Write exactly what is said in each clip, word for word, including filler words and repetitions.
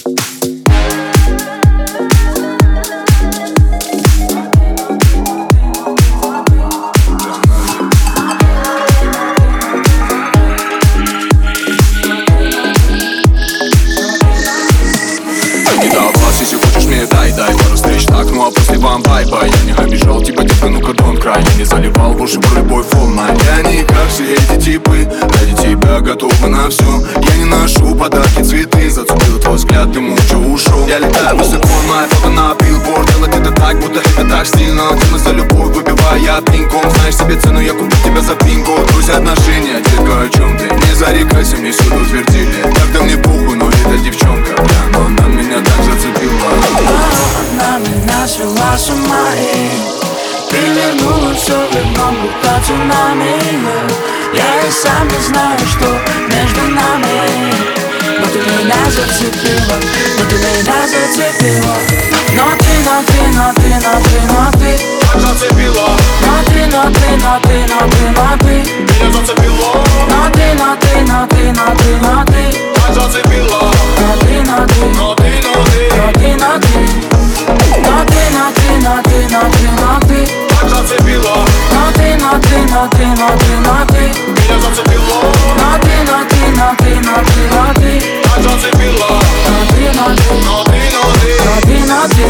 Ну а после вам бай-бай. Я не обижал тебя, детка, ну-ка don't cry. Я не заливал в уши про любой фон. Я не как все эти типы, ради тебя готова на все. Я не ношу подарки, цветы, зацепил твой взгляд, ты молча ушел. Я летаю высоко, моя фото на билборд. Делать это так, будто это так стильно. Тема за любовь, выбивая пинком. Знаешь себе цену, я куплю тебя за пин-код. Друзья, отношения, детка, о чем ты? Не зарекайся, мне всюду твердили. Тогда мне похуй, но эта девчонка, да, но она меня так зацепила. Она меня свела с ума и перевернула все верном, будто цунами. Я и сам не знаю, что между нами. Но ты меня зацепила, но ты меня зацепила. Но ты, но ты, но ты, но ты, но ты так зацепила. Но ты, но ты, но ты, но ты, но ты меня зацепила. Но ты, но ты, но ты, но ты, но ты так зацепила. Но ты, но ты, но ты, но ты, но ты, но ты Но ты, но ты, но ты, но ты, но ты так зацепила. Но ты, но ты, но ты, но ты, но ты меня зацепила. Но ты, но ты, но ты, но ты, но ты так зацепила. Но ты, но ты, но ты, но ты, но ты, но ты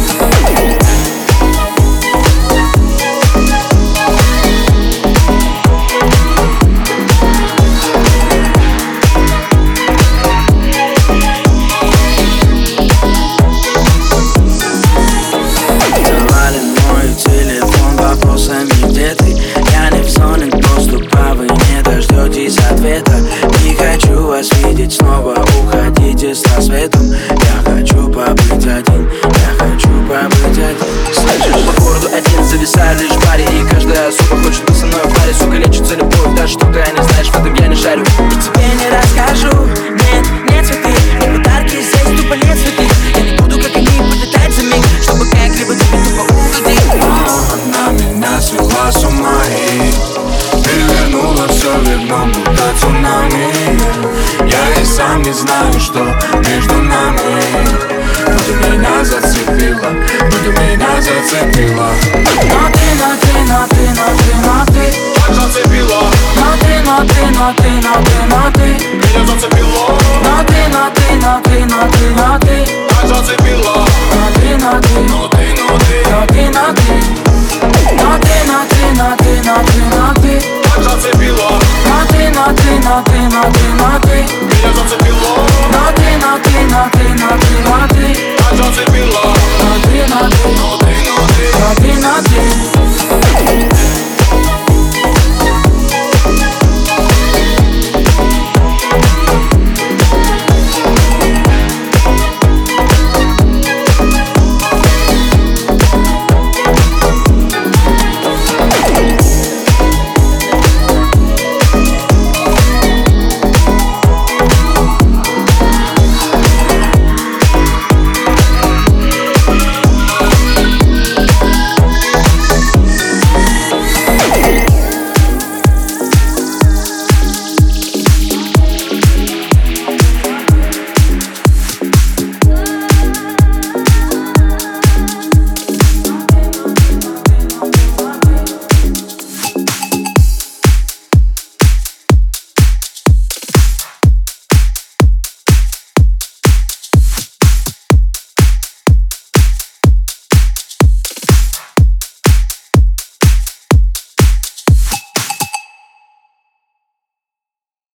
где ты? Я не в зоне доступа, вы не дождетесь ответа. Не хочу вас видеть снова, уходите с рассветом. Я хочу побыть один, я хочу побыть один. Слышишь, по городу один зависаю лишь в баре. И каждая сука хочет быть со мной в паре. Сука, лечится любовь, даже что ты не знаешь, в этом я не шарю. И тебе не расскажу, нет, нет цветы, не подарки, здесь тупо нет цветы. Я не буду, как они, полетать за миг, чтобы как-либо тебе тупо угодить. Она меня свела с ума и перевернула все верном, будто цунами. Я и сам не знаю, что между нами. Но ты меня зацепила, но ты меня зацепила. Но ты, но ты, но ты, но ты, но ты так зацепила. Но ты, но ты, но ты, но ты, но ты меня зацепила. Но ты, но ты, но ты, но ты, но ты так зацепила. Но ты, но ты, но ты, но ты, но ты, но ты Но ты, но ты, но ты, но ты, но ты так зацепила. Но ты, но ты, но ты, но ты, но ты